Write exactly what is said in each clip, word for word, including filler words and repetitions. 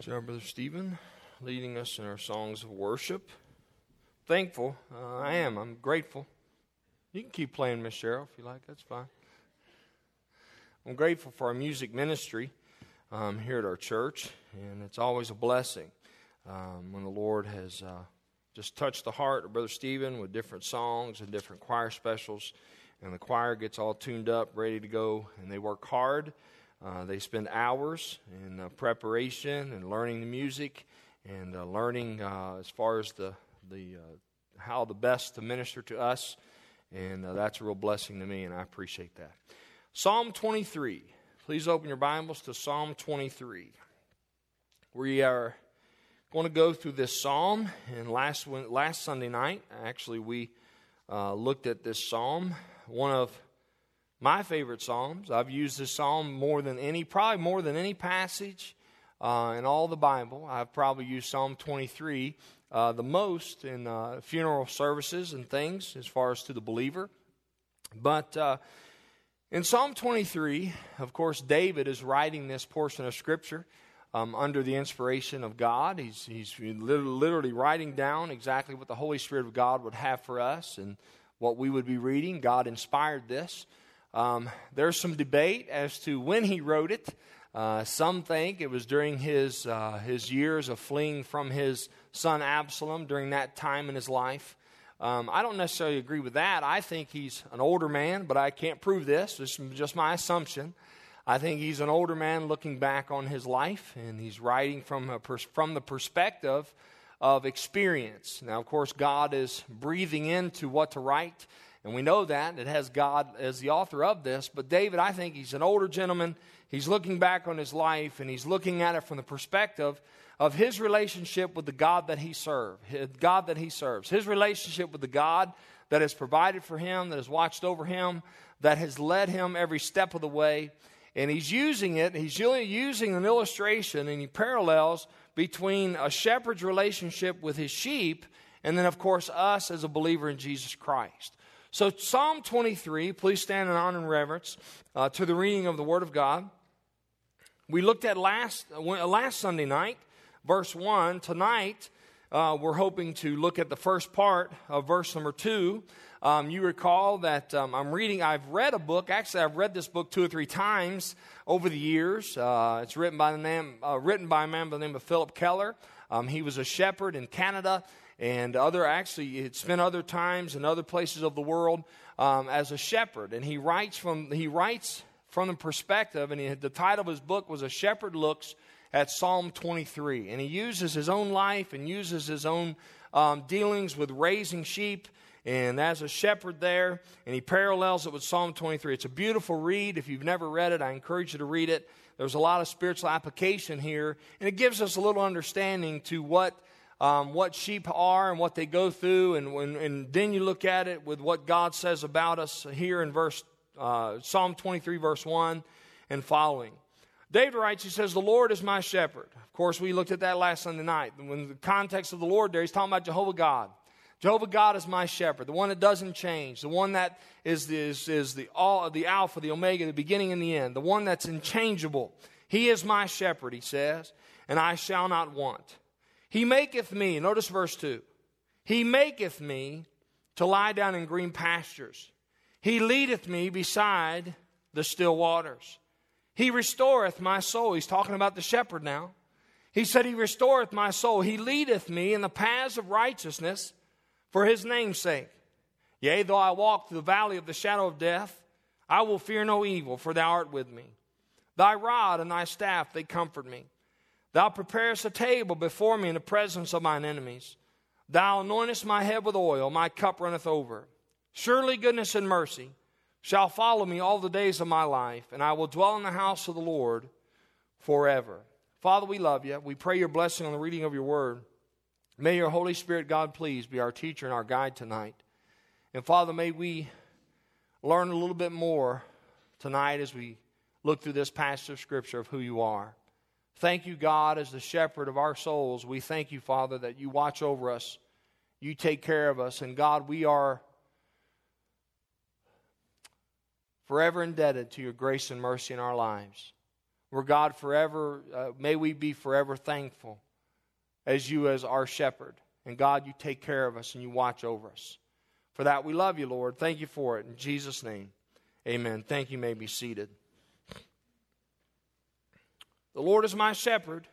Good job, Brother Stephen, leading us in our songs of worship. Thankful. Uh, I am. I'm grateful. You can keep playing, Miss Cheryl, if you like. That's fine. I'm grateful for our music ministry um, here at our church, and it's always a blessing um, when the Lord has uh, just touched the heart of Brother Stephen with different songs and different choir specials, and the choir gets all tuned up, ready to go, and they work hard. Uh, they spend hours in uh, preparation and learning the music and uh, learning uh, as far as the the uh, how the best to minister to us, and uh, that's a real blessing to me, and I appreciate that. Psalm twenty-three. Please open your Bibles to Psalm twenty-three. We are going to go through this psalm, and last last Sunday night, actually, we uh, looked at this psalm, one of my favorite psalms. I've used this psalm more than any, probably more than any passage uh, in all the Bible. I've probably used Psalm twenty-three uh, the most in uh, funeral services and things as far as to the believer. But uh, in Psalm twenty-three, of course, David is writing this portion of Scripture um, under the inspiration of God. He's, he's literally writing down exactly what the Holy Spirit of God would have for us and what we would be reading. God inspired this. Um, there's some debate as to when he wrote it. Uh, some think it was during his uh, his years of fleeing from his son Absalom during that time in his life. Um, I don't necessarily agree with that. I think he's an older man, but I can't prove this. This is just my assumption. I think he's an older man looking back on his life, and he's writing from a pers- from the perspective of experience. Now, of course, God is breathing into what to write. And we know that. It has God as the author of this. But David, I think he's an older gentleman. He's looking back on his life, and he's looking at it from the perspective of his relationship with the God that he served, God that he serves. His relationship with the God that has provided for him, that has watched over him, that has led him every step of the way. And he's using it. He's really using an illustration, and he parallels between a shepherd's relationship with his sheep and then, of course, us as a believer in Jesus Christ. So Psalm twenty-three, please stand in honor and reverence uh, to the reading of the Word of God. We looked at last uh, last Sunday night, verse one. Tonight, uh, we're hoping to look at the first part of verse number two. Um, you recall that um, I'm reading, I've read a book, actually I've read this book two or three times over the years. Uh, it's written by, the name, uh, written by a man by the name of Philip Keller. Um, he was a shepherd in Canada. And other, actually, he'd spent other times in other places of the world um, as a shepherd. And he writes from he writes from the perspective, and he, the title of his book was "A Shepherd Looks at Psalm twenty-three." And he uses his own life and uses his own um, dealings with raising sheep and as a shepherd there. And he parallels it with Psalm twenty-three. It's a beautiful read. If you've never read it, I encourage you to read it. There's a lot of spiritual application here. And it gives us a little understanding to what Um, what sheep are and what they go through, and, and, and then you look at it with what God says about us here in verse uh, Psalm twenty-three, verse one and following. David writes, he says, "The Lord is my shepherd." Of course, we looked at that last Sunday night. When the context of the Lord there, he's talking about Jehovah God. Jehovah God is my shepherd, the one that doesn't change, the one that is the, is, is the, all, the Alpha, the Omega, the beginning and the end, the one that's unchangeable. He is my shepherd, he says, and I shall not want. He maketh me, notice verse two, he maketh me to lie down in green pastures. He leadeth me beside the still waters. He restoreth my soul. He's talking about the shepherd now. He said, he restoreth my soul. He leadeth me in the paths of righteousness for his name's sake. Yea, though I walk through the valley of the shadow of death, I will fear no evil, for thou art with me. Thy rod and thy staff, they comfort me. Thou preparest a table before me in the presence of mine enemies. Thou anointest my head with oil, my cup runneth over. Surely goodness and mercy shall follow me all the days of my life, and I will dwell in the house of the Lord forever. Father, we love you. We pray your blessing on the reading of your word. May your Holy Spirit, God, please be our teacher and our guide tonight. And Father, may we learn a little bit more tonight as we look through this passage of Scripture of who you are. Thank you, God, as the shepherd of our souls. We thank you, Father, that you watch over us. You take care of us. And God, we are forever indebted to your grace and mercy in our lives. We're God forever. Uh, may we be forever thankful as you as our shepherd. And God, you take care of us and you watch over us. For that, we love you, Lord. Thank you for it. In Jesus' name, amen. Thank you. You may be seated. The Lord is my shepherd.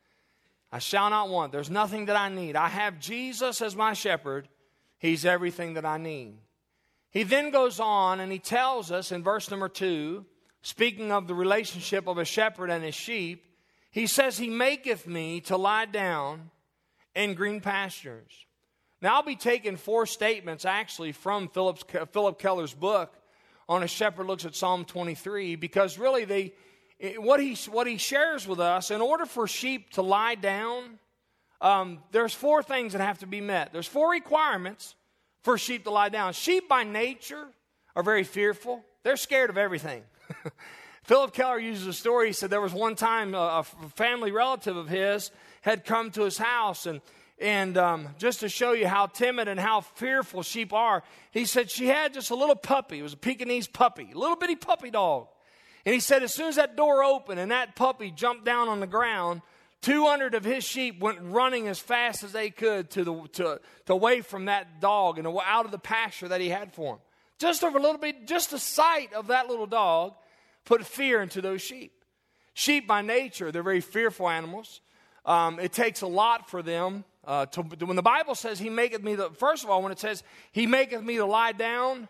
I shall not want. There's nothing that I need. I have Jesus as my shepherd. He's everything that I need. He then goes on and he tells us in verse number two, speaking of the relationship of a shepherd and his sheep, he says, He maketh me to lie down in green pastures. Now, I'll be taking four statements actually from Philip's, Philip Keller's book on A Shepherd Looks at Psalm twenty-three, because really they, what he, what he shares with us, in order for sheep to lie down, um, there's four things that have to be met. There's four requirements for sheep to lie down. Sheep by nature are very fearful. They're scared of everything. Philip Keller uses a story. He said there was one time a, a family relative of his had come to his house, and and um, just to show you how timid and how fearful sheep are, he said she had just a little puppy. It was a Pekingese puppy, a little bitty puppy dog. And he said as soon as that door opened and that puppy jumped down on the ground, two hundred of his sheep went running as fast as they could to the to, to away from that dog and out of the pasture that he had for him. Just over a little bit, just the sight of that little dog put fear into those sheep. Sheep by nature, they're very fearful animals. Um, it takes a lot for them. Uh, to, when the Bible says He maketh me, the, first of all, when it says He maketh me to lie down,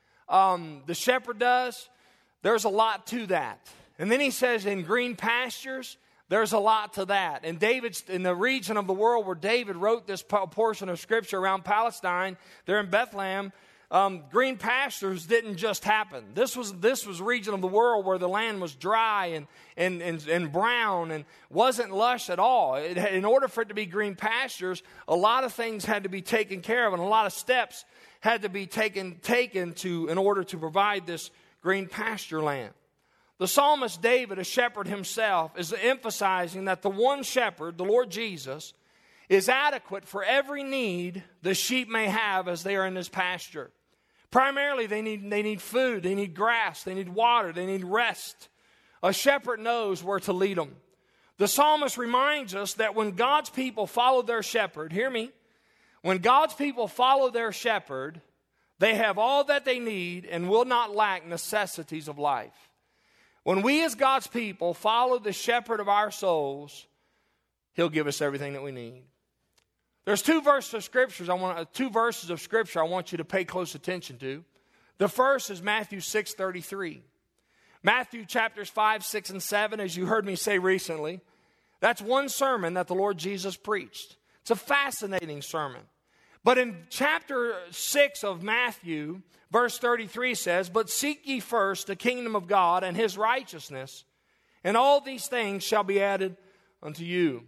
um, the shepherd does, there's a lot to that. And then He says in green pastures, there's a lot to that. And David's in the region of the world where David wrote this portion of Scripture around Palestine, there in Bethlehem, Um, green pastures didn't just happen. This was this was a region of the world where the land was dry and and and, and brown and wasn't lush at all. It, in order for it to be green pastures, a lot of things had to be taken care of, and a lot of steps had to be taken taken to in order to provide this green pasture land. The psalmist David, a shepherd himself, is emphasizing that the one shepherd, the Lord Jesus, is adequate for every need the sheep may have as they are in this pasture. Primarily, they need, they need food, they need grass, they need water, they need rest. A shepherd knows where to lead them. The psalmist reminds us that when God's people follow their shepherd, hear me, when God's people follow their shepherd, they have all that they need and will not lack necessities of life. When we as God's people follow the shepherd of our souls, He'll give us everything that we need. There's two verses of scriptures I want uh, two verses of scripture I want you to pay close attention to. The first is Matthew six thirty-three. Matthew chapters five, six, and seven, as you heard me say recently, that's one sermon that the Lord Jesus preached. It's a fascinating sermon. But in chapter six of Matthew, verse thirty-three says, "But seek ye first the kingdom of God and His righteousness, and all these things shall be added unto you."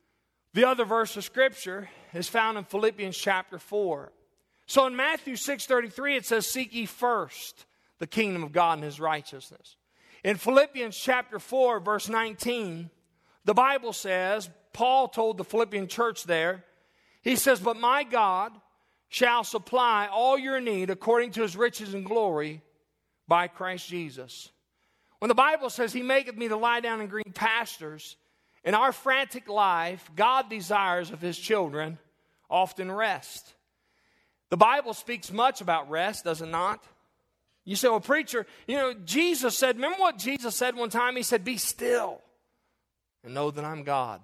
The other verse of Scripture is found in Philippians chapter four. So in Matthew six thirty-three, it says, "Seek ye first the kingdom of God and His righteousness." In Philippians chapter four, verse nineteen, the Bible says, Paul told the Philippian church there, he says, "But my God shall supply all your need according to His riches and glory by Christ Jesus." When the Bible says, "He maketh me to lie down in green pastures," in our frantic life, God desires of His children often rest. The Bible speaks much about rest, does it not? You say, "Well, preacher, you know, Jesus said," remember what Jesus said one time? He said, "Be still and know that I'm God."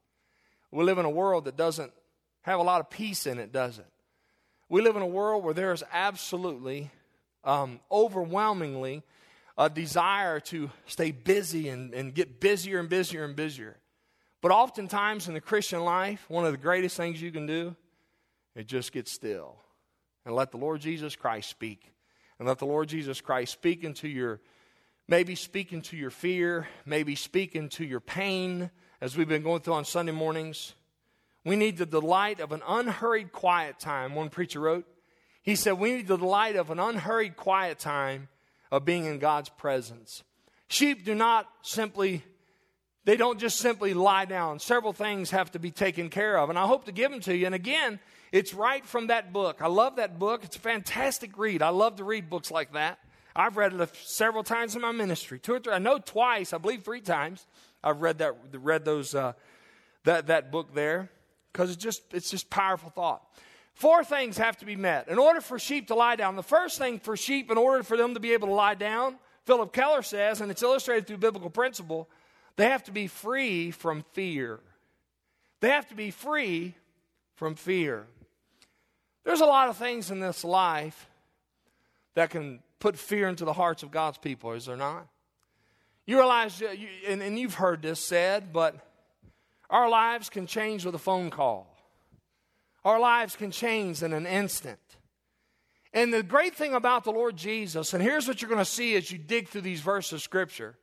We live in a world that doesn't have a lot of peace in it, does it? We live in a world where there is absolutely, um, overwhelmingly, a desire to stay busy and, and get busier and busier and busier. But oftentimes in the Christian life, one of the greatest things you can do is just get still and let the Lord Jesus Christ speak. And let the Lord Jesus Christ speak into your, maybe speak into your fear, maybe speak into your pain, as we've been going through on Sunday mornings. We need the delight of an unhurried quiet time, one preacher wrote. He said we need the delight of an unhurried quiet time of being in God's presence. Sheep do not simply, they don't just simply lie down. Several things have to be taken care of, and I hope to give them to you. And again, it's right from that book. I love that book. It's a fantastic read. I love to read books like that. I've read it several times in my ministry. Two or three, I know twice, I believe three times. I've read that, read those, uh, that that book there, because it's just it's just powerful thought. Four things have to be met in order for sheep to lie down. The first thing for sheep, in order for them to be able to lie down, Philip Keller says, and it's illustrated through biblical principle, they have to be free from fear. They have to be free from fear. There's a lot of things in this life that can put fear into the hearts of God's people, is there not? You realize, and, and you've heard this said, but our lives can change with a phone call. Our lives can change in an instant. And the great thing about the Lord Jesus, and here's what you're going to see as you dig through these verses of Scripture.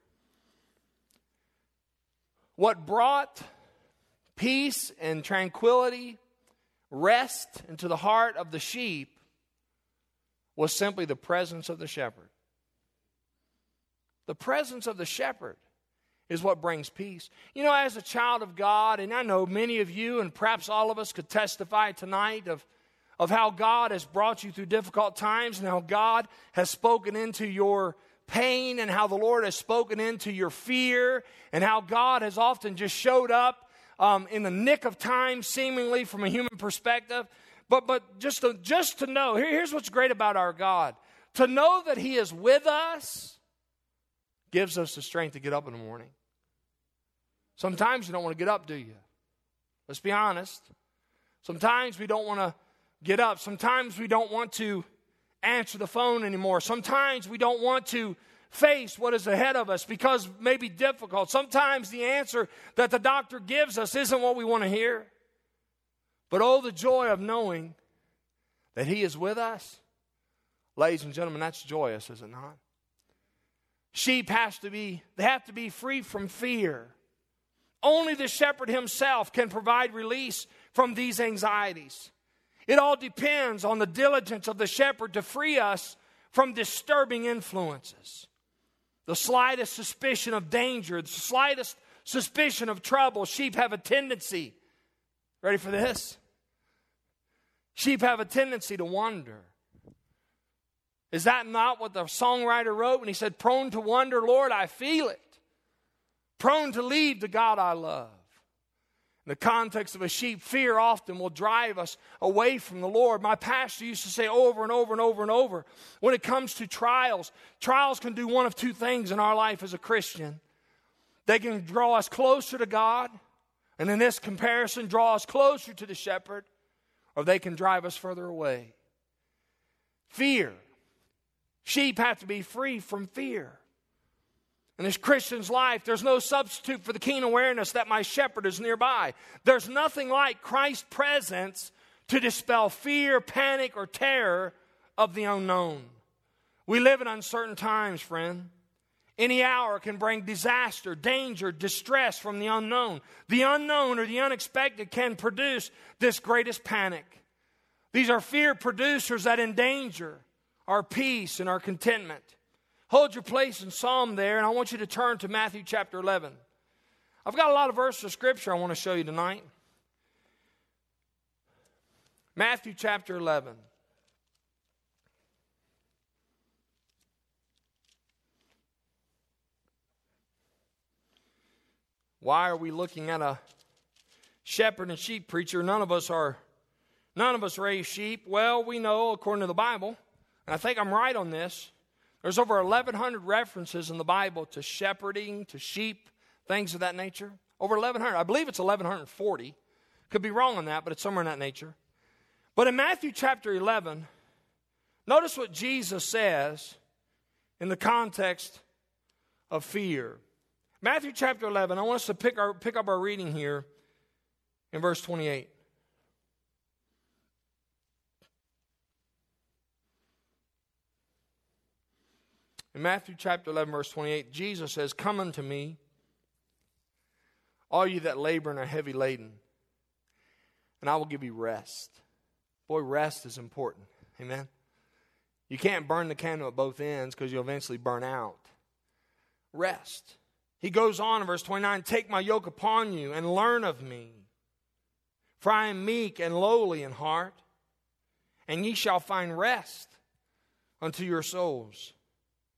What brought peace and tranquility, rest into the heart of the sheep was simply the presence of the shepherd. The presence of the shepherd is what brings peace. You know, as a child of God, and I know many of you, and perhaps all of us could testify tonight of, of how God has brought you through difficult times and how God has spoken into your pain and how the Lord has spoken into your fear and how God has often just showed up um, in the nick of time, seemingly from a human perspective. But but just to, just to know, here, here's what's great about our God. To know that He is with us gives us the strength to get up in the morning. Sometimes you don't want to get up, do you? Let's be honest. Sometimes we don't want to get up. Sometimes we don't want to answer the phone anymore. Sometimes we don't want to face what is ahead of us because it may be difficult. Sometimes the answer that the doctor gives us isn't what we want to hear. But oh, the joy of knowing that He is with us. Ladies and gentlemen, that's joyous, is it not? Sheep has to be, they have to be free from fear. Only the shepherd himself can provide release from these anxieties. It all depends on the diligence of the shepherd to free us from disturbing influences. The slightest suspicion of danger, the slightest suspicion of trouble, sheep have a tendency, ready for this? Sheep have a tendency to wander. Is that not what the songwriter wrote when he said, prone to wonder, Lord, I feel it. Prone to leave the God I love. In the context of a sheep, fear often will drive us away from the Lord. My pastor used to say over and over and over and over, when it comes to trials, trials can do one of two things in our life as a Christian. They can draw us closer to God, and in this comparison, draw us closer to the shepherd, or they can drive us further away. Fear. Sheep have to be free from fear. In this Christian's life, there's no substitute for the keen awareness that my shepherd is nearby. There's nothing like Christ's presence to dispel fear, panic, or terror of the unknown. We live in uncertain times, friend. Any hour can bring disaster, danger, distress from the unknown. The unknown or the unexpected can produce this greatest panic. These are fear producers that endanger our peace and our contentment. Hold your place in Psalm there, and I want you to turn to Matthew chapter eleven. I've got a lot of verses of Scripture I want to show you tonight. Matthew chapter eleven. Why are we looking at a shepherd and sheep preacher? None of us are, none of us raise sheep. Well, we know according to the Bible, and I think I'm right on this, there's over eleven hundred references in the Bible to shepherding, to sheep, things of that nature. Over eleven hundred. I believe it's eleven forty. Could be wrong on that, but it's somewhere in that nature. But in Matthew chapter eleven, notice what Jesus says in the context of fear. Matthew chapter eleven, I want us to pick, our, pick up our reading here in verse twenty-eight. In Matthew chapter eleven, verse twenty-eight, Jesus says, come unto me, all you that labor and are heavy laden, and I will give you rest. Boy, rest is important. Amen? You can't burn the candle at both ends because you'll eventually burn out. Rest. He goes on in verse twenty-nine, take my yoke upon you and learn of me, for I am meek and lowly in heart, and ye shall find rest unto your souls.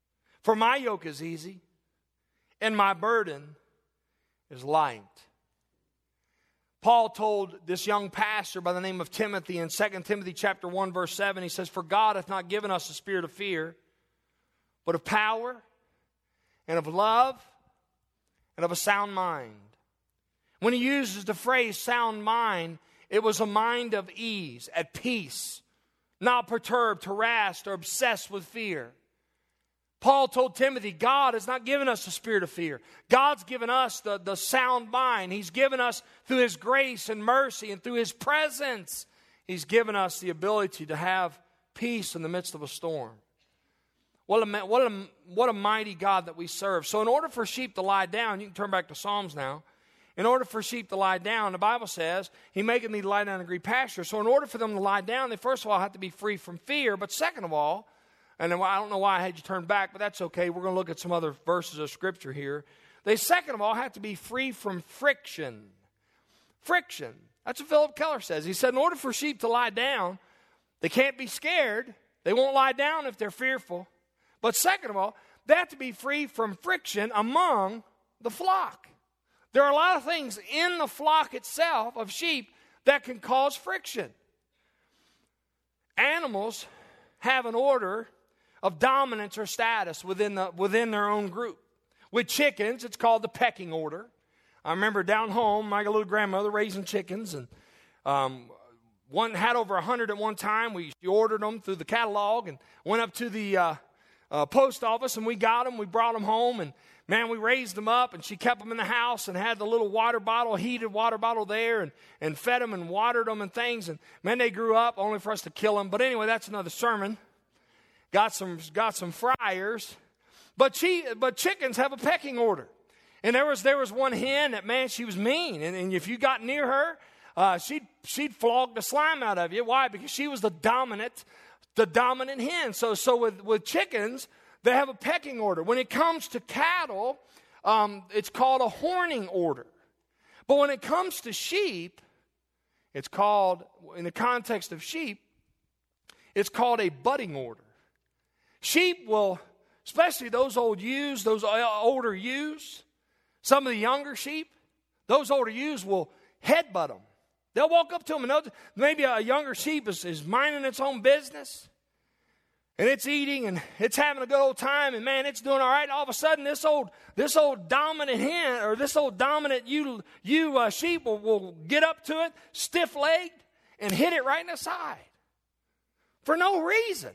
For my yoke is easy, and my burden is light. Paul told this young pastor by the name of Timothy in Second Timothy chapter one, verse seven, he says, For God hath not given us a spirit of fear, but of power, and of love, and of a sound mind. When he uses the phrase sound mind, it was a mind of ease, at peace, not perturbed, harassed, or obsessed with fear. Paul told Timothy, God has not given us a spirit of fear. God's given us the, the sound mind. He's given us, through His grace and mercy and through His presence, He's given us the ability to have peace in the midst of a storm. What a, what a, what a mighty God that we serve. So in order for sheep to lie down, you can turn back to Psalms now. In order for sheep to lie down, the Bible says, He maketh me to lie down in green pasture. So in order for them to lie down, they first of all have to be free from fear. But second of all, and I don't know why I had you turn back, but that's okay. We're going to look at some other verses of Scripture here. They, second of all, have to be free from friction. Friction. That's what Philip Keller says. He said, in order for sheep to lie down, they can't be scared. They won't lie down if they're fearful. But second of all, they have to be free from friction among the flock. There are a lot of things in the flock itself of sheep that can cause friction. Animals have an order of dominance or status within the within their own group. With chickens, it's called the pecking order. I remember down home, my little grandmother raising chickens, and um, one had over a hundred at one time. We she ordered them through the catalog and went up to the uh, uh, post office, and we got them. We brought them home, and man, we raised them up, and she kept them in the house and had the little water bottle, heated water bottle there, and, and fed them and watered them and things. And man, they grew up only for us to kill them. But anyway, that's another sermon. Got some got some fryers, but she but chickens have a pecking order, and there was there was one hen that man she was mean, and, and if you got near her, uh, she'd she'd flog the slime out of you. Why? Because she was the dominant the dominant hen. So so with with chickens they have a pecking order. When it comes to cattle, um, it's called a horning order, but when it comes to sheep, it's called in the context of sheep, it's called a butting order. Sheep will, especially those old ewes, those older ewes, some of the younger sheep, those older ewes will headbutt them. They'll walk up to them, and maybe a younger sheep is, is minding its own business, and it's eating, and it's having a good old time, and man, it's doing all right. And all of a sudden, this old this old dominant hen, or this old dominant ewe, ewe uh, sheep will, will get up to it, stiff-legged, and hit it right in the side for no reason.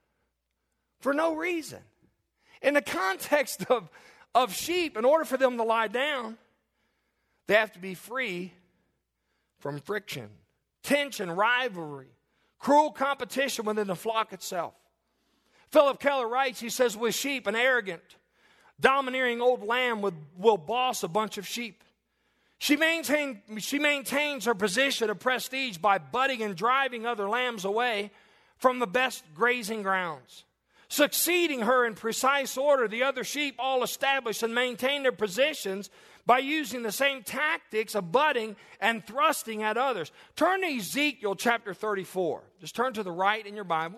For no reason. In the context of, of sheep, in order for them to lie down, they have to be free from friction, tension, rivalry, cruel competition within the flock itself. Philip Keller writes, he says, with sheep, an arrogant, domineering old lamb would, will boss a bunch of sheep. She, maintain, she maintains her position of prestige by butting and driving other lambs away from the best grazing grounds. Succeeding her in precise order, the other sheep all establish and maintain their positions by using the same tactics of butting and thrusting at others. Turn to Ezekiel chapter thirty-four. Just turn to the right in your Bible.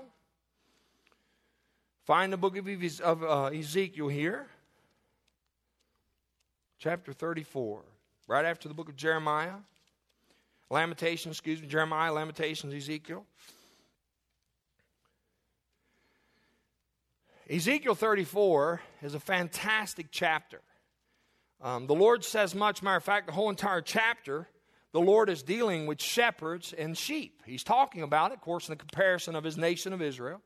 Find the book of uh, Ezekiel here. Chapter thirty-four. Right after the book of Jeremiah. Lamentations, excuse me, Jeremiah, Lamentations, Ezekiel. Ezekiel thirty-four is a fantastic chapter. Um, the Lord says much. Matter of fact, the whole entire chapter, the Lord is dealing with shepherds and sheep. He's talking about it, of course, in the comparison of His nation of Israel.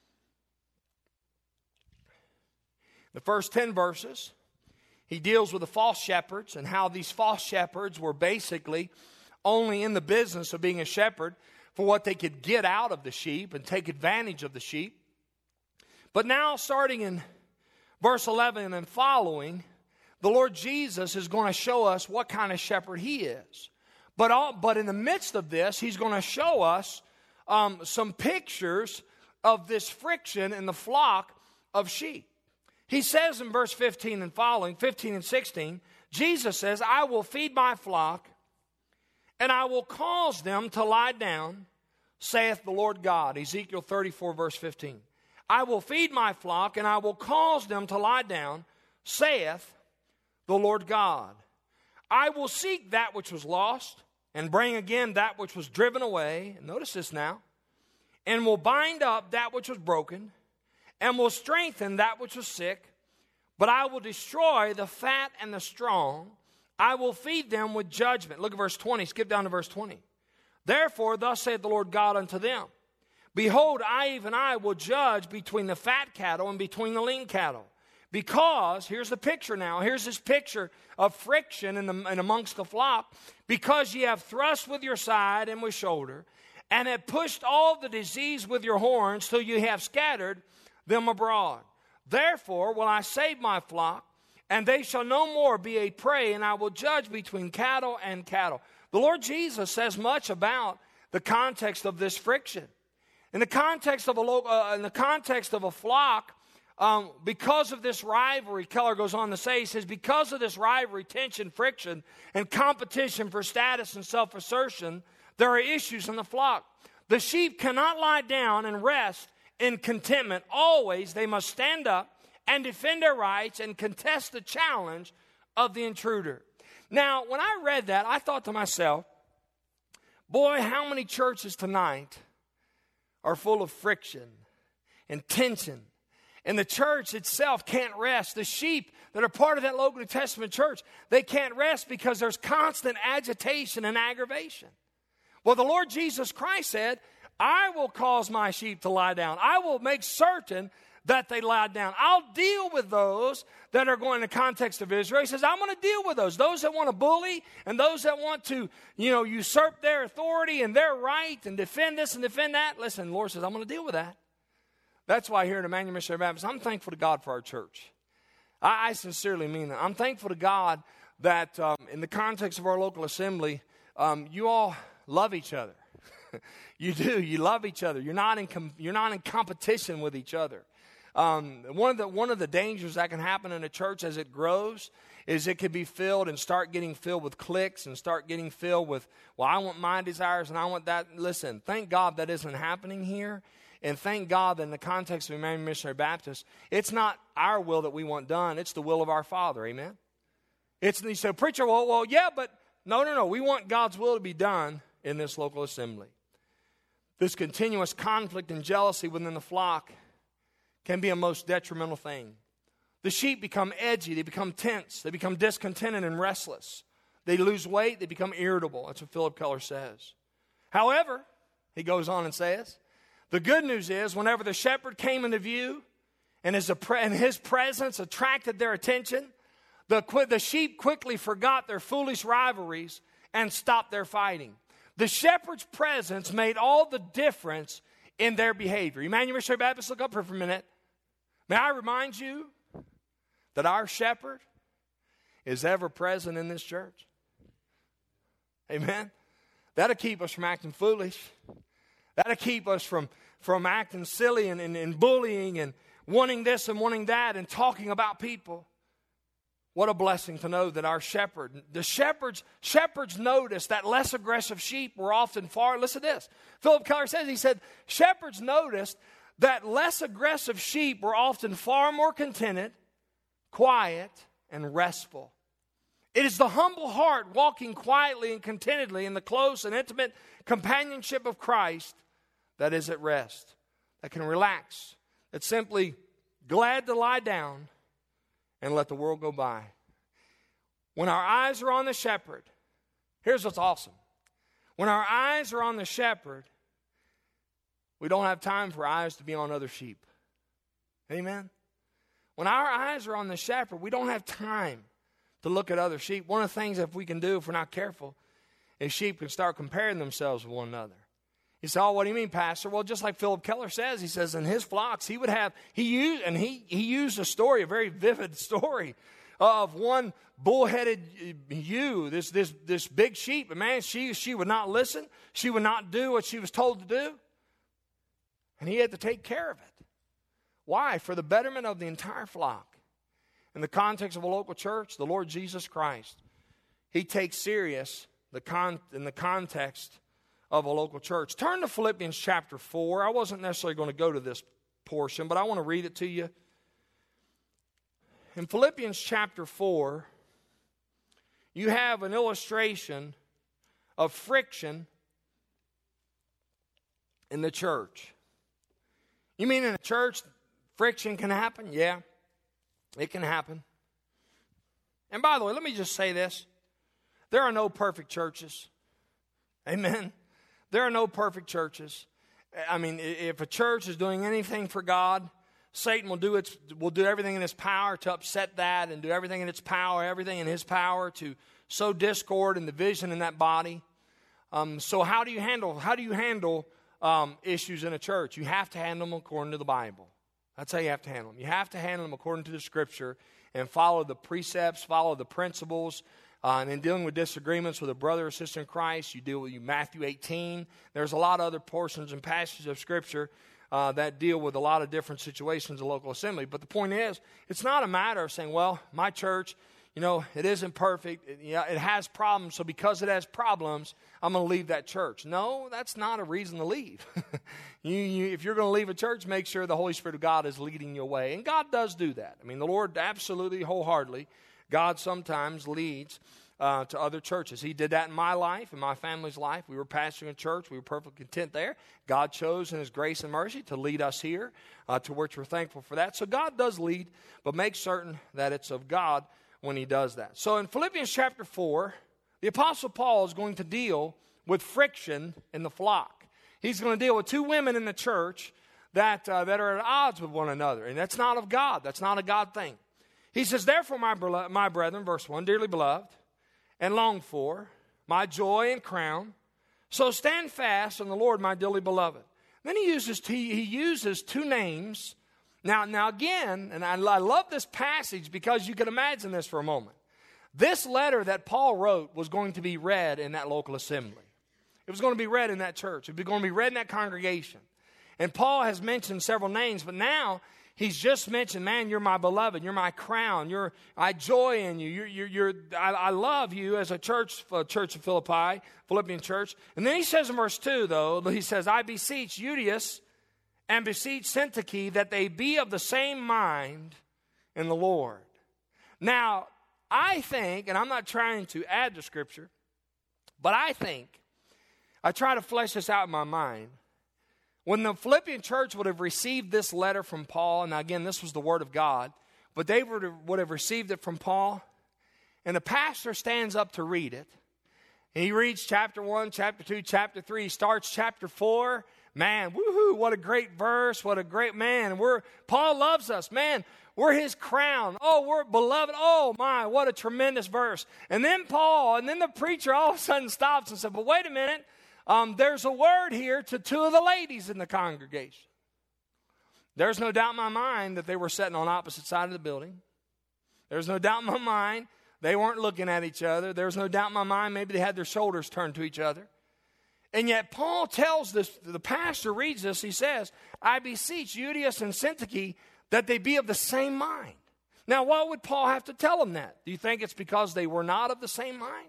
The first ten verses, He deals with the false shepherds and how these false shepherds were basically only in the business of being a shepherd for what they could get out of the sheep and take advantage of the sheep. But now, starting in verse eleven and following, the Lord Jesus is going to show us what kind of shepherd He is. But all, but in the midst of this, He's going to show us um, some pictures of this friction in the flock of sheep. He says in verse fifteen and following, fifteen and sixteen, Jesus says, I will feed my flock, and I will cause them to lie down, saith the Lord God. Ezekiel thirty-four, verse fifteen. I will feed my flock, and I will cause them to lie down, saith the Lord God. I will seek that which was lost, and bring again that which was driven away. And notice this now. And will bind up that which was broken, and will strengthen that which was sick. But I will destroy the fat and the strong. I will feed them with judgment. Look at verse twenty. Skip down to verse twenty. Therefore, thus saith the Lord God unto them, Behold, I, even I, will judge between the fat cattle and between the lean cattle. Because, here's the picture now. Here's this picture of friction in, the, in amongst the flock. Because ye have thrust with your side and with shoulder, and have pushed all the disease with your horns, till you have scattered them abroad. Therefore will I save my flock, and they shall no more be a prey, and I will judge between cattle and cattle. The Lord Jesus says much about the context of this friction. In the context of a local, uh, in the context of a flock, um, because of this rivalry, Keller goes on to say, he says, because of this rivalry, tension, friction, and competition for status and self-assertion, there are issues in the flock. The sheep cannot lie down and rest in contentment. Always they must stand up and defend their rights and contest the challenge of the intruder. Now, when I read that, I thought to myself, boy, how many churches tonight are full of friction and tension. And the church itself can't rest. The sheep that are part of that local New Testament church, they can't rest because there's constant agitation and aggravation. Well, the Lord Jesus Christ said, I will cause my sheep to lie down. I will make certain that they lie down. I'll deal with those that are going in the context of Israel. He says, I'm going to deal with those. Those that want to bully and those that want to, you know, usurp their authority and their right and defend this and defend that. Listen, the Lord says, I'm going to deal with that. That's why here at Emmanuel Missionary Baptist, I'm thankful to God for our church. I, I sincerely mean that. I'm thankful to God that um, in the context of our local assembly, um, you all love each other. You do. You love each other. You're not in com- you're not in competition with each other. Um, one of the one of the dangers that can happen in a church as it grows is it can be filled and start getting filled with cliques and start getting filled with, well, I want my desires and I want that. Listen, thank God that isn't happening here. And thank God that in the context of Emmanuel Missionary Baptist, it's not our will that we want done. It's the will of our Father. Amen? It's, you say, preacher, well, well, yeah, but no, no, no. We want God's will to be done in this local assembly. This continuous conflict and jealousy within the flock can be a most detrimental thing. The sheep become edgy. They become tense. They become discontented and restless. They lose weight. They become irritable. That's what Philip Keller says. However, he goes on and says, the good news is whenever the shepherd came into view and his, and his presence attracted their attention, the, the sheep quickly forgot their foolish rivalries and stopped their fighting. The shepherd's presence made all the difference in their behavior. Emmanuel Missionary Baptist, look up here for a minute. May I remind you that our shepherd is ever present in this church? Amen? That'll keep us from acting foolish. That'll keep us from, from acting silly and, and, and bullying and wanting this and wanting that and talking about people. What a blessing to know that our shepherd, the shepherds, shepherds noticed that less aggressive sheep were often far, listen to this. Philip Keller says, he said, shepherds noticed that less aggressive sheep were often far more contented, quiet, and restful. It is the humble heart walking quietly and contentedly in the close and intimate companionship of Christ that is at rest, that can relax, that's simply glad to lie down and let the world go by. When our eyes are on the shepherd, here's what's awesome. When our eyes are on the shepherd, we don't have time for eyes to be on other sheep. Amen? When our eyes are on the shepherd, we don't have time to look at other sheep. One of the things that we can do if we're not careful is sheep can start comparing themselves with one another. You say, oh, what do you mean, Pastor? Well, just like Philip Keller says, he says in his flocks, he would have, he used, and he, he used a story, a very vivid story of one bullheaded ewe, this, this, this big sheep. And man, she, she would not listen. She would not do what she was told to do. And he had to take care of it. Why? For the betterment of the entire flock. In the context of a local church, the Lord Jesus Christ, he takes serious the con, in the context of a local church. Turn to Philippians chapter four. I wasn't necessarily going to go to this portion, but I want to read it to you. In Philippians chapter four, you have an illustration of friction in the church. You mean in a church, friction can happen? Yeah, it can happen. And by the way, let me just say this. There are no perfect churches. Amen. There are no perfect churches. I mean, if a church is doing anything for God, Satan will do its will do everything in his power to upset that, and do everything in its power, everything in his power to sow discord and division in that body. Um, so how do you handle how do you handle um, issues in a church? You have to handle them according to the Bible. That's how you have to handle them. You have to handle them according to the Scripture and follow the precepts, follow the principles. Uh, and in dealing with disagreements with a brother or sister in Christ, you deal with you Matthew eighteen. There's a lot of other portions and passages of Scripture uh, that deal with a lot of different situations of local assembly. But the point is, it's not a matter of saying, well, my church, you know, it isn't perfect. It, you know, it has problems, so because it has problems, I'm going to leave that church. No, that's not a reason to leave. you, you, if you're going to leave a church, make sure the Holy Spirit of God is leading you away. And God does do that. I mean, the Lord absolutely, wholeheartedly, God sometimes leads uh, to other churches. He did that in my life, in my family's life. We were pastoring a church. We were perfectly content there. God chose in His grace and mercy to lead us here, uh, to which we're thankful for that. So God does lead, but make certain that it's of God when He does that. So in Philippians chapter four, the Apostle Paul is going to deal with friction in the flock. He's going to deal with two women in the church that, uh, that are at odds with one another. And that's not of God. That's not a God thing. He says, therefore, my, my brethren, verse one, dearly beloved, and longed for, my joy and crown, so stand fast in the Lord, my dearly beloved. Then he uses he, he uses two names. Now, now again, and I, I love this passage because you can imagine this for a moment. This letter that Paul wrote was going to be read in that local assembly. It was going to be read in that church. It was going to be read in that congregation. And Paul has mentioned several names, but now he's just mentioned, man, you're my beloved. You're my crown. You're, I joy in you. You're, you're, you're I, I love you as a church, uh, church of Philippi, Philippian church. And then he says in verse two, though, he says, I beseech Euodias and beseech Syntyche that they be of the same mind in the Lord. Now, I think, and I'm not trying to add to Scripture, but I think, I try to flesh this out in my mind. When the Philippian church would have received this letter from Paul, and again, this was the Word of God, but they would have, would have received it from Paul, and the pastor stands up to read it. And he reads chapter one, chapter two, chapter three, he starts chapter four. Man, woohoo, what a great verse, what a great man. We're Paul loves us, man. We're his crown. Oh, we're beloved. Oh, my, what a tremendous verse. And then Paul, and then the preacher all of a sudden stops and said, but wait a minute. Um, there's a word here to two of the ladies in the congregation. There's no doubt in my mind that they were sitting on opposite sides of the building. There's no doubt in my mind they weren't looking at each other. There's no doubt in my mind maybe they had their shoulders turned to each other. And yet Paul tells this, the pastor reads this, he says, I beseech Euodias and Syntyche that they be of the same mind. Now, why would Paul have to tell them that? Do you think it's because they were not of the same mind?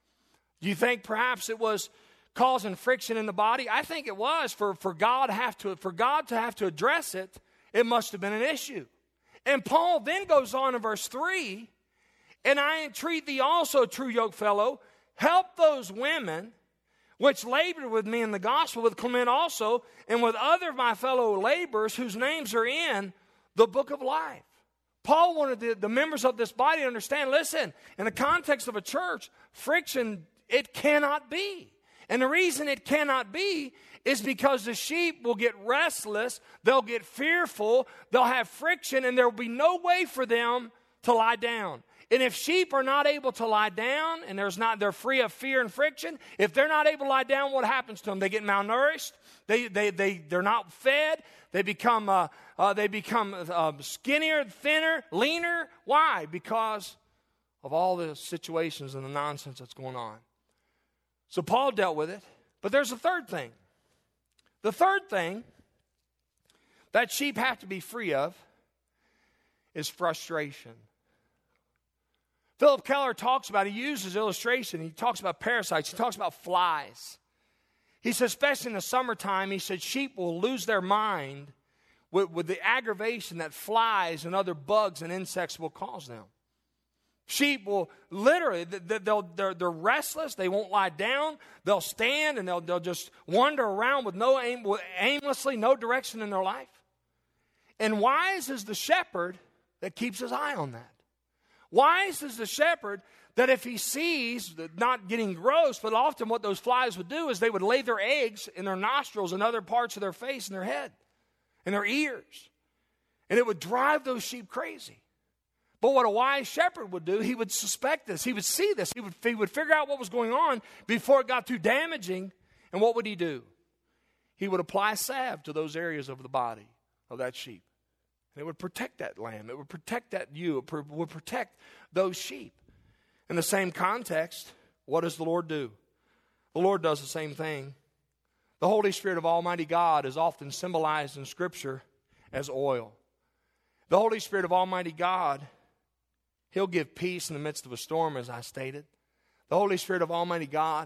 Do you think perhaps it was causing friction in the body? I think it was. For, for, God have to, for God to have to address it, it must have been an issue. And Paul then goes on in verse three, and I entreat thee also, true yokefellow, help those women which labored with me in the gospel, with Clement also, and with other of my fellow laborers whose names are in the book of life. Paul wanted the, the members of this body to understand, listen, in the context of a church, friction, it cannot be. And the reason it cannot be is because the sheep will get restless, they'll get fearful, they'll have friction, and there will be no way for them to lie down. And if sheep are not able to lie down, and there's not, they're free of fear and friction, if they're not able to lie down, what happens to them? They get malnourished, they, they, they, they're not fed, they become, uh, uh, they become uh, skinnier, thinner, leaner. Why? Because of all the situations and the nonsense that's going on. So Paul dealt with it. But there's a third thing. The third thing that sheep have to be free of is frustration. Philip Keller talks about, he uses illustration, he talks about parasites, he talks about flies. He says, especially in the summertime, he said, sheep will lose their mind with, with the aggravation that flies and other bugs and insects will cause them. Sheep will literally, they'll, they're, they're restless. They won't lie down. They'll stand and they'll, they'll just wander around with no aim, with aimlessly, no direction in their life. And wise is the shepherd that keeps his eye on that. Wise is the shepherd that if he sees, not getting gross, but often what those flies would do is they would lay their eggs in their nostrils and other parts of their face and their head and their ears. And it would drive those sheep crazy. But what a wise shepherd would do, he would suspect this. He would see this. He would, he would figure out what was going on before it got too damaging. And what would he do? He would apply salve to those areas of the body of that sheep. And it would protect that lamb. It would protect that ewe. It would protect those sheep. In the same context, what does the Lord do? The Lord does the same thing. The Holy Spirit of Almighty God is often symbolized in Scripture as oil. The Holy Spirit of Almighty God, He'll give peace in the midst of a storm, as I stated. The Holy Spirit of Almighty God,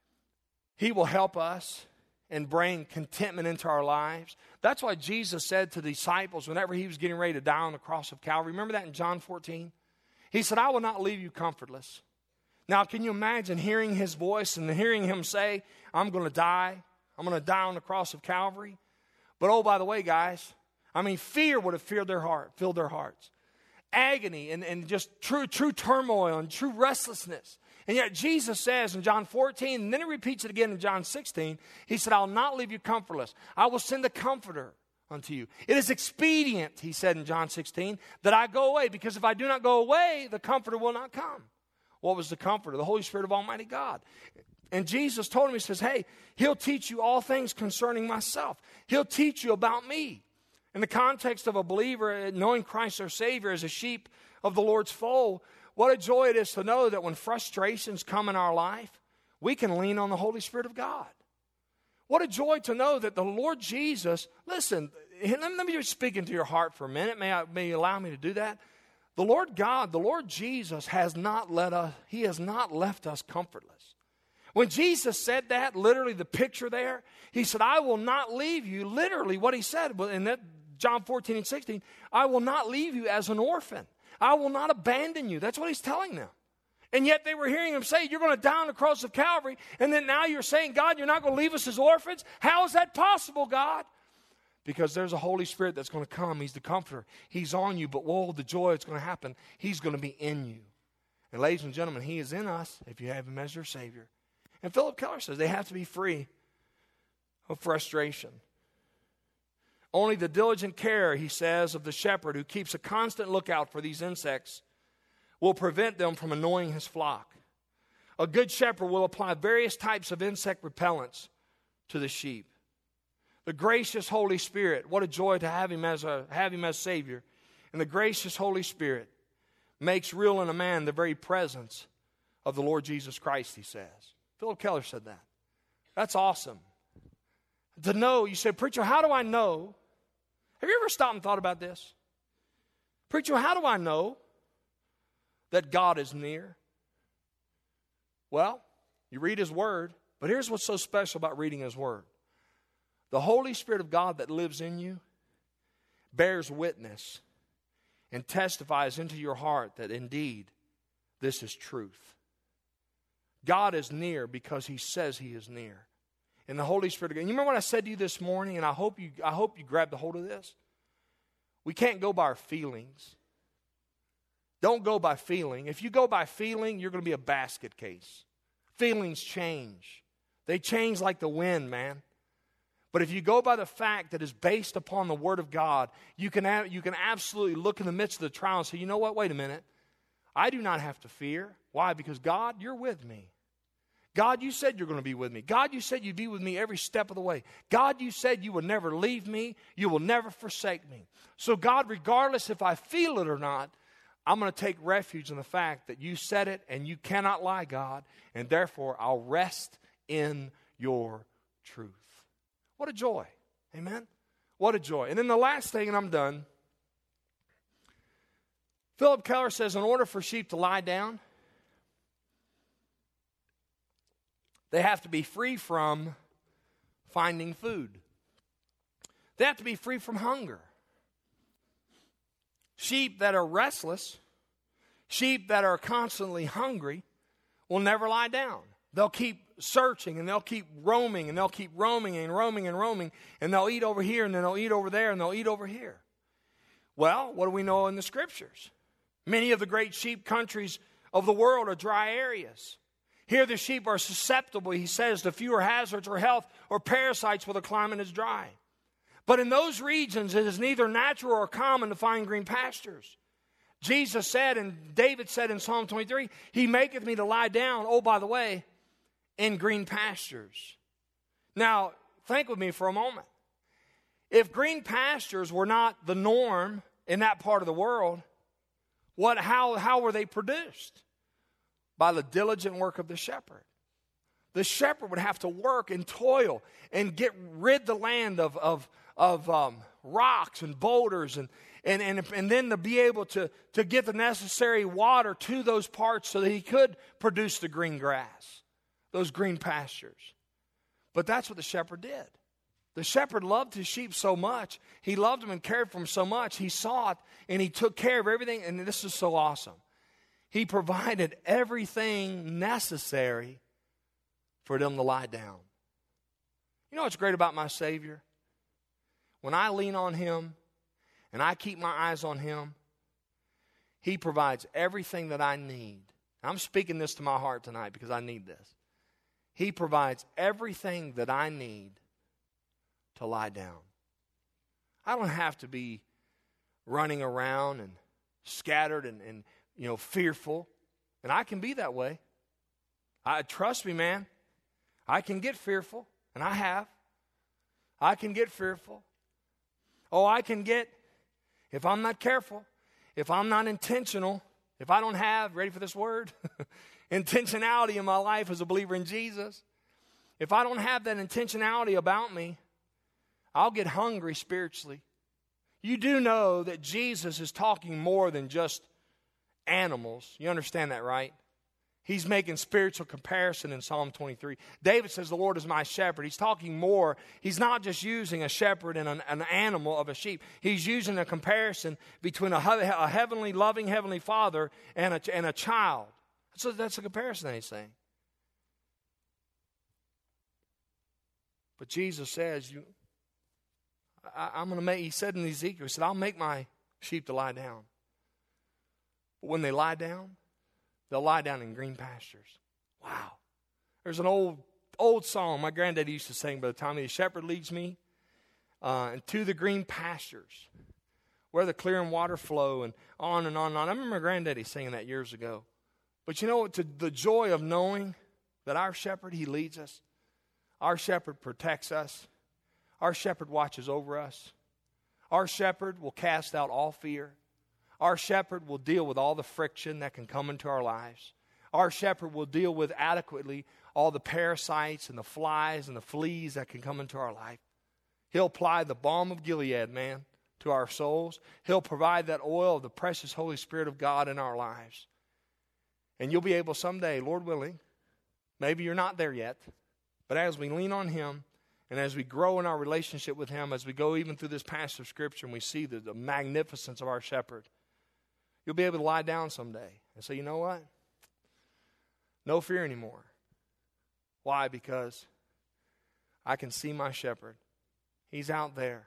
He will help us and bring contentment into our lives. That's why Jesus said to the disciples whenever He was getting ready to die on the cross of Calvary. Remember that in John fourteen? He said, I will not leave you comfortless. Now, can you imagine hearing His voice and hearing Him say, I'm going to die. I'm going to die on the cross of Calvary. But oh, by the way, guys, I mean, fear would have filled their heart, filled their hearts. Agony and, and just true, true turmoil and true restlessness. And yet Jesus says in John fourteen, and then He repeats it again in John sixteen, He said, I'll not leave you comfortless. I will send the Comforter unto you. It is expedient, He said in John sixteen, that I go away, because if I do not go away, the Comforter will not come. What was the Comforter? The Holy Spirit of Almighty God. And Jesus told him, He says, hey, He'll teach you all things concerning myself. He'll teach you about me. In the context of a believer, knowing Christ our Savior as a sheep of the Lord's fold, what a joy it is to know that when frustrations come in our life, we can lean on the Holy Spirit of God. What a joy to know that the Lord Jesus, listen, let me just speak into your heart for a minute. May, I, may you allow me to do that? The Lord God, the Lord Jesus has not let us, He has not left us comfortless. When Jesus said that, literally the picture there, He said, I will not leave you, literally what He said in that John fourteen and sixteen, I will not leave you as an orphan. I will not abandon you. That's what He's telling them. And yet they were hearing Him say, you're going to die on the cross of Calvary, and then now you're saying, God, you're not going to leave us as orphans? How is that possible, God? Because there's a Holy Spirit that's going to come. He's the Comforter. He's on you, but whoa, the joy that's going to happen, He's going to be in you. And ladies and gentlemen, He is in us if you have Him as your Savior. And Philip Keller says they have to be free of frustration. Only the diligent care, he says, of the shepherd who keeps a constant lookout for these insects will prevent them from annoying his flock. A good shepherd will apply various types of insect repellents to the sheep. The gracious Holy Spirit, what a joy to have him as a have him as Savior. And the gracious Holy Spirit makes real in a man the very presence of the Lord Jesus Christ, he says. Philip Keller said that. That's awesome. To know, you say, preacher, how do I know? Have you ever stopped and thought about this? Preacher, how do I know that God is near? Well, you read His Word, but here's what's so special about reading His Word. The Holy Spirit of God that lives in you bears witness and testifies into your heart that indeed this is truth. God is near because He says He is near. And the Holy Spirit of God. And you remember what I said to you this morning, and I hope you I hope you grabbed a hold of this? We can't go by our feelings. Don't go by feeling. If you go by feeling, you're going to be a basket case. Feelings change. They change like the wind, man. But if you go by the fact that is based upon the Word of God, you can have, you can absolutely look in the midst of the trial and say, you know what, wait a minute. I do not have to fear. Why? Because God, you're with me. God, you said you're going to be with me. God, you said you'd be with me every step of the way. God, you said you would never leave me. You will never forsake me. So God, regardless if I feel it or not, I'm going to take refuge in the fact that you said it and you cannot lie, God, and therefore I'll rest in your truth. What a joy. Amen? What a joy. And then the last thing, and I'm done. Philip Keller says in order for sheep to lie down, they have to be free from finding food. They have to be free from hunger. Sheep that are restless, sheep that are constantly hungry, will never lie down. They'll keep searching, and they'll keep roaming, and they'll keep roaming and roaming and roaming, and they'll eat over here, and then they'll eat over there, and they'll eat over here. Well, what do we know in the Scriptures? Many of the great sheep countries of the world are dry areas. Here the sheep are susceptible, he says, to fewer hazards or health or parasites where the climate is dry. But in those regions, it is neither natural or common to find green pastures. Jesus said, and David said in Psalm twenty-three, he maketh me to lie down, oh, by the way, in green pastures. Now, think with me for a moment. If green pastures were not the norm in that part of the world, what, how, how were they produced? By the diligent work of the shepherd. The shepherd would have to work and toil and get rid the land of, of, of um, rocks and boulders and, and, and, and then to be able to, to get the necessary water to those parts so that he could produce the green grass, those green pastures. But that's what the shepherd did. The shepherd loved his sheep so much. He loved them and cared for them so much. He saw it and he took care of everything. And this is so awesome. He provided everything necessary for them to lie down. You know what's great about my Savior? When I lean on him and I keep my eyes on him, he provides everything that I need. I'm speaking this to my heart tonight because I need this. He provides everything that I need to lie down. I don't have to be running around and scattered and, and you know, fearful. And I can be that way. I trust me, man. I can get fearful, and I have. I can get fearful. Oh, I can get, if I'm not careful, if I'm not intentional, if I don't have, ready for this word, intentionality in my life as a believer in Jesus, if I don't have that intentionality about me, I'll get hungry spiritually. You do know that Jesus is talking more than just animals. You understand that, right? He's making spiritual comparison in Psalm twenty-three. David says, the Lord is my shepherd. He's talking more. He's not just using a shepherd and an, an animal of a sheep. He's using a comparison between a, a heavenly, loving heavenly father and a, and a child. So that's a comparison that he's saying. But Jesus says, "You, I, I'm going to make," he said in Ezekiel, he said, "I'll make my sheep to lie down. But when they lie down, they'll lie down in green pastures." Wow. There's an old old song my granddad used to sing by the time the shepherd leads me uh, into the green pastures where the clear and water flow, and on and on and on. I remember my granddaddy singing that years ago. But you know what? To the joy of knowing that our shepherd, he leads us. Our shepherd protects us. Our shepherd watches over us. Our shepherd will cast out all fear. Our shepherd will deal with all the friction that can come into our lives. Our shepherd will deal with adequately all the parasites and the flies and the fleas that can come into our life. He'll apply the balm of Gilead, man, to our souls. He'll provide that oil of the precious Holy Spirit of God in our lives. And you'll be able someday, Lord willing, maybe you're not there yet, but as we lean on him and as we grow in our relationship with him, as we go even through this passage of Scripture and we see the, the magnificence of our shepherd, you'll be able to lie down someday and say, you know what? No fear anymore. Why? Because I can see my shepherd. He's out there.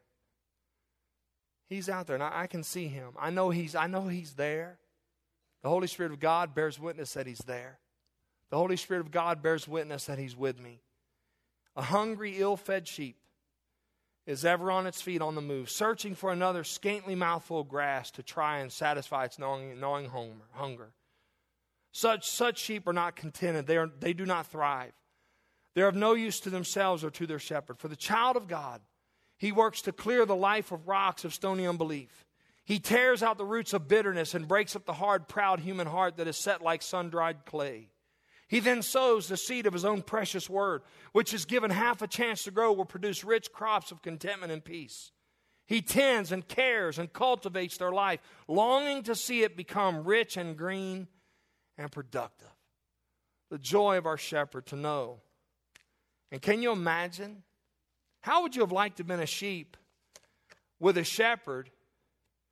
He's out there, and I, I can see him. I know he's, I know he's there. The Holy Spirit of God bears witness that he's there. The Holy Spirit of God bears witness that he's with me. A hungry, ill-fed sheep is ever on its feet on the move, searching for another scantily mouthful of grass to try and satisfy its gnawing, gnawing hunger. Such, such sheep are not contented. They, are, they do not thrive. They're of no use to themselves or to their shepherd. For the child of God, he works to clear the life of rocks of stony unbelief. He tears out the roots of bitterness and breaks up the hard, proud human heart that is set like sun-dried clay. He then sows the seed of his own precious word, which is given half a chance to grow, will produce rich crops of contentment and peace. He tends and cares and cultivates their life, longing to see it become rich and green and productive. The joy of our shepherd to know. And can you imagine? How would you have liked to have been a sheep with a shepherd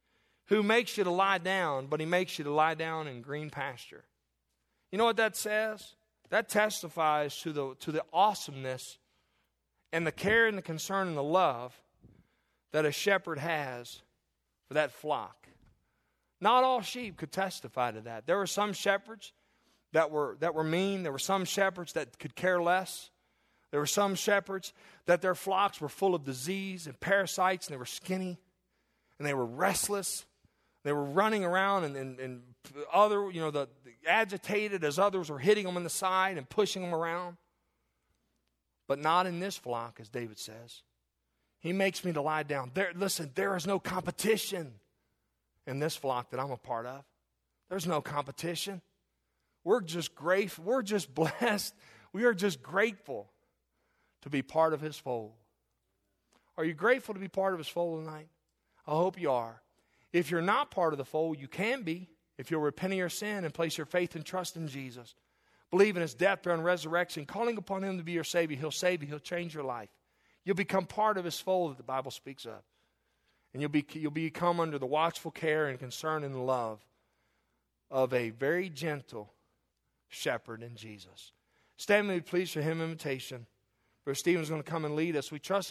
who makes you to lie down, but he makes you to lie down in green pasture. You know what that says? That testifies to the, to the awesomeness and the care and the concern and the love that a shepherd has for that flock. Not all sheep could testify to that. There were some shepherds that were that were mean. There were some shepherds that could care less. There were some shepherds that their flocks were full of disease and parasites, and they were skinny, and they were restless. They were running around and, and, and other, you know, the, the agitated as others were hitting them in the side and pushing them around. But not in this flock, as David says. He makes me to lie down. There, listen, there is no competition in this flock that I'm a part of. There's no competition. We're just grateful. We're just blessed. We are just grateful to be part of his fold. Are you grateful to be part of his fold tonight? I hope you are. If you're not part of the fold, you can be. If you'll repent of your sin and place your faith and trust in Jesus. Believe in his death, burial, and resurrection. Calling upon him to be your Savior. He'll save you. He'll change your life. You'll become part of his fold that the Bible speaks of. And you'll, be, you'll become under the watchful care and concern and love of a very gentle shepherd in Jesus. Stand with me, please, for hymn invitation. Brother Stephen's going to come and lead us. We trust